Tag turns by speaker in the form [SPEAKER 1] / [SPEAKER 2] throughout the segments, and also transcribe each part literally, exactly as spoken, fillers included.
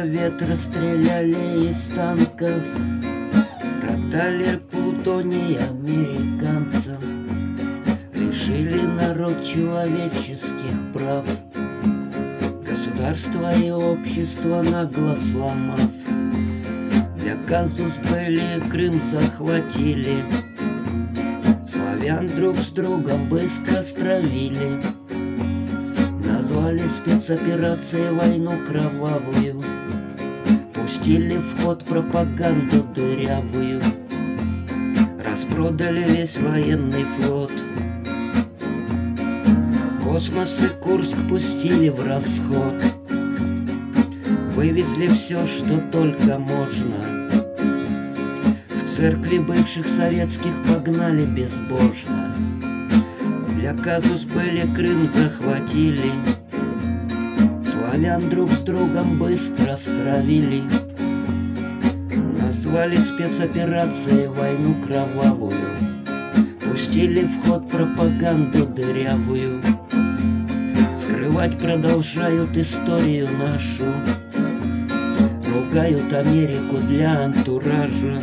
[SPEAKER 1] ответ расстреляли из танков, продали плутоний американцам, лишили народ человеческих прав, государство и общество нагло сломав. Для казус были Крым захватили, славян друг с другом быстро стравили, назвали спецоперацией войну кровавую, пустили в ход пропаганду дырявую, распродали весь военный флот, космос и Курск пустили в расход, вывезли все, что только можно, в церкви бывших советских погнали безбожно. Для казус были Крым захватили, славян друг с другом быстро стравили, назвали спецоперацией войну кровавую, пустили в ход пропаганду дырявую, скрывать продолжают историю нашу, ругают Америку для антуража.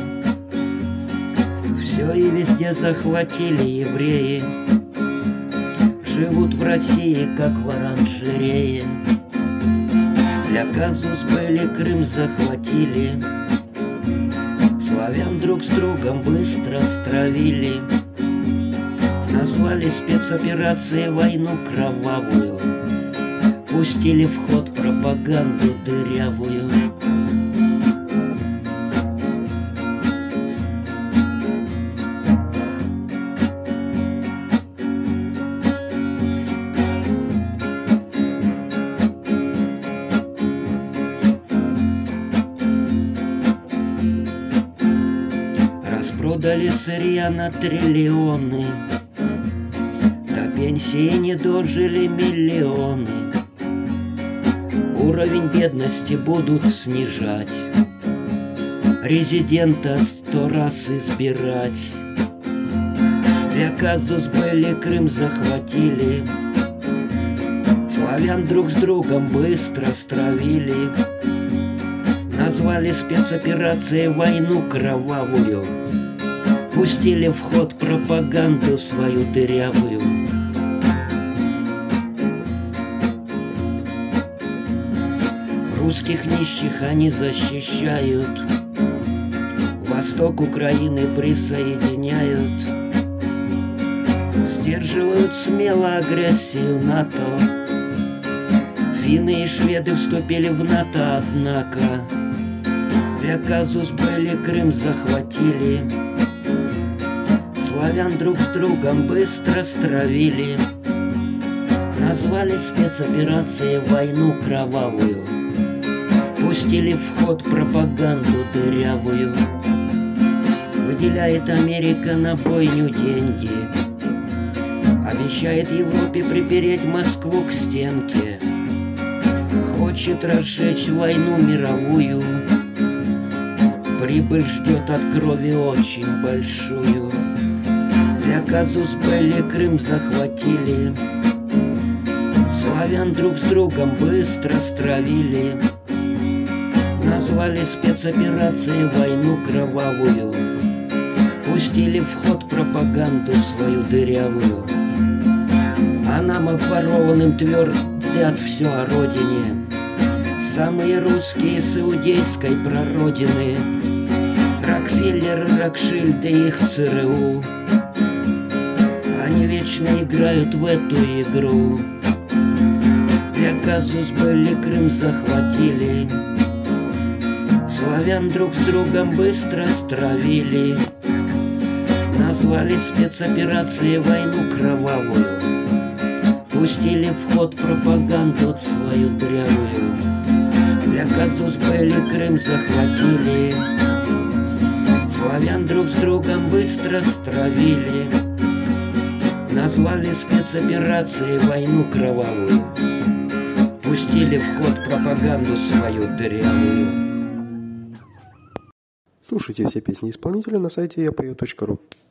[SPEAKER 1] Все и везде захватили евреи, живут в России, как в оранжерее. Для казус были Крым захватили, славян друг с другом быстро стравили, назвали спецоперацией войну кровавую, пустили в ход пропаганду дырявую. Продали сырья на триллионы, до пенсии не дожили миллионы, уровень бедности будут снижать, резидента сто раз избирать. Для казус были Крым захватили, славян друг с другом быстро стравили, назвали спецоперацией войну кровавую, пустили в ход пропаганду свою дырявую. Русских нищих они защищают, восток Украины присоединяют, сдерживают смело агрессию НАТО. Финны и шведы вступили в НАТО, однако для казус были Крым захватили, славян друг с другом быстро стравили, назвали спецоперацией войну кровавую, пустили в ход пропаганду дырявую. Выделяет Америка на бойню деньги, обещает Европе припереть Москву к стенке, хочет разжечь войну мировую, прибыль ждет от крови очень большую. Для казус были Крым захватили, славян друг с другом быстро стравили, назвали спецоперацией войну кровавую, пустили в ход пропаганду свою дырявую. А нам, обворованным, твердят все о родине, самые русские с иудейской прародины, Рокфеллер, Рокшильд и их ЦРУ. Они вечно играют в эту игру. Для казус были Крым захватили, славян друг с другом быстро стравили, назвали спецоперацией войну кровавую, пустили в ход пропаганду свою дрявую. Для казус были Крым захватили, славян друг с другом быстро стравили, назвали спецоперацией войну кровавую, пустили в ход пропаганду свою дырявую.
[SPEAKER 2] Слушайте все песни исполнителя на сайте я пою точка ру.